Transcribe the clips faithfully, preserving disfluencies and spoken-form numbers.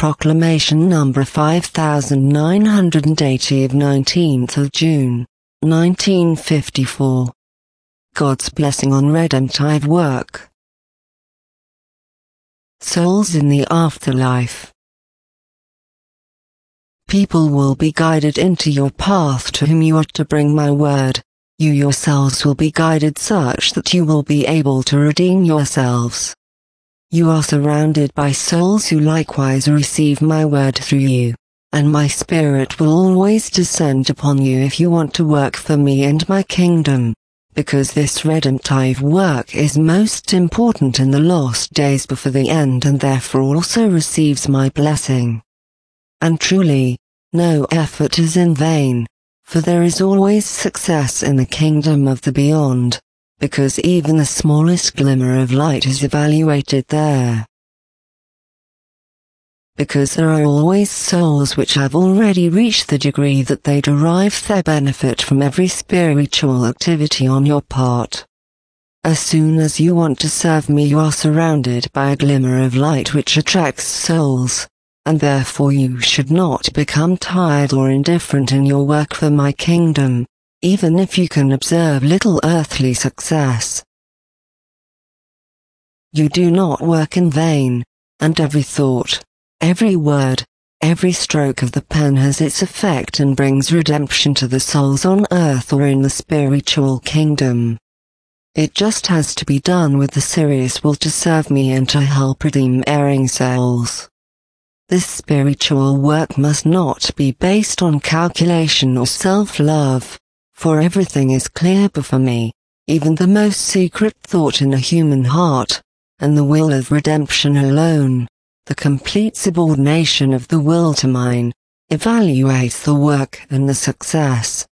Proclamation number five thousand nine hundred eighty of nineteenth of June, nineteen fifty-four. God's blessing on redemptive work. Souls in the afterlife. People will be guided into your path to whom you are to bring my word. You yourselves will be guided such that you will be able to redeem yourselves. You are surrounded by souls who likewise receive my word through you, and my spirit will always descend upon you if you want to work for me and my kingdom, because this redemptive work is most important in the last days before the end and therefore also receives my blessing. And truly, no effort is in vain, for there is always success in the kingdom of the beyond, because even the smallest glimmer of light is evaluated there. Because there are always souls which have already reached the degree that they derive their benefit from every spiritual activity on your part. As soon as you want to serve me, you are surrounded by a glimmer of light which attracts souls, and therefore you should not become tired or indifferent in your work for my kingdom, even if you can observe little earthly success. You do not work in vain, and every thought, every word, every stroke of the pen has its effect and brings redemption to the souls on earth or in the spiritual kingdom. It just has to be done with the serious will to serve me and to help redeem erring souls. This spiritual work must not be based on calculation or self-love, for everything is clear before me, even the most secret thought in a human heart, and the will of redemption alone, the complete subordination of the will to mine, evaluates the work and the success.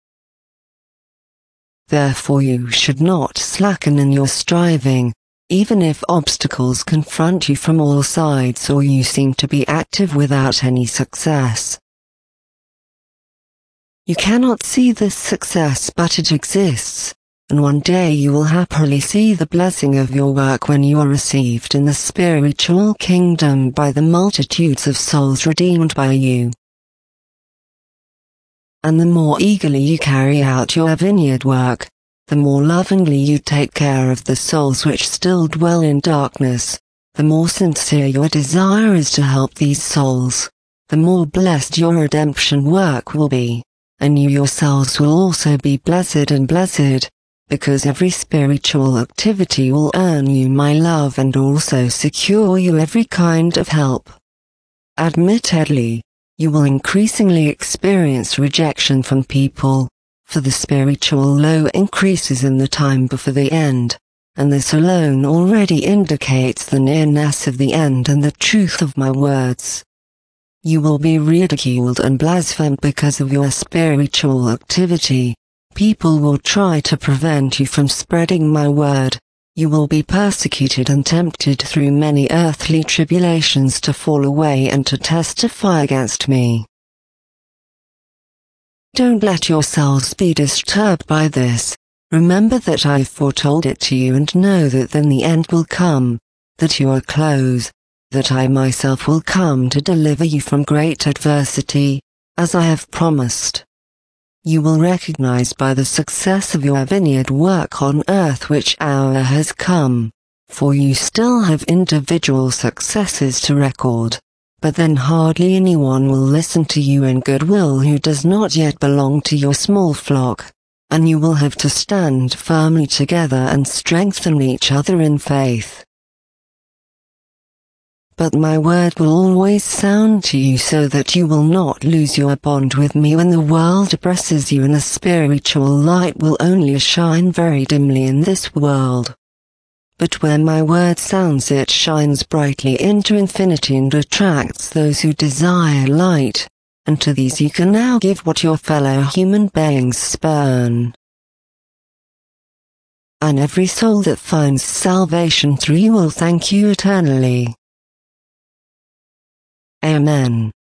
Therefore you should not slacken in your striving, even if obstacles confront you from all sides or you seem to be active without any success. You cannot see this success, but it exists, and one day you will happily see the blessing of your work when you are received in the spiritual kingdom by the multitudes of souls redeemed by you. And the more eagerly you carry out your vineyard work, the more lovingly you take care of the souls which still dwell in darkness, the more sincere your desire is to help these souls, the more blessed your redemption work will be, and you yourselves will also be blessed and blessed, because every spiritual activity will earn you my love and also secure you every kind of help. Admittedly, you will increasingly experience rejection from people, for the spiritual low increases in the time before the end, and this alone already indicates the nearness of the end and the truth of my words. You will be ridiculed and blasphemed because of your spiritual activity. People will try to prevent you from spreading my word. You will be persecuted and tempted through many earthly tribulations to fall away and to testify against me. Don't let yourselves be disturbed by this. Remember that I foretold it to you and know that then the end will come, that you are close, that I myself will come to deliver you from great adversity, as I have promised. You will recognize by the success of your vineyard work on earth which hour has come, for you still have individual successes to record, but then hardly anyone will listen to you in goodwill who does not yet belong to your small flock, and you will have to stand firmly together and strengthen each other in faith. But my word will always sound to you so that you will not lose your bond with me when the world oppresses you, and the spiritual light will only shine very dimly in this world. But where my word sounds, it shines brightly into infinity and attracts those who desire light, and to these you can now give what your fellow human beings spurn. And every soul that finds salvation through you will thank you eternally. Amen.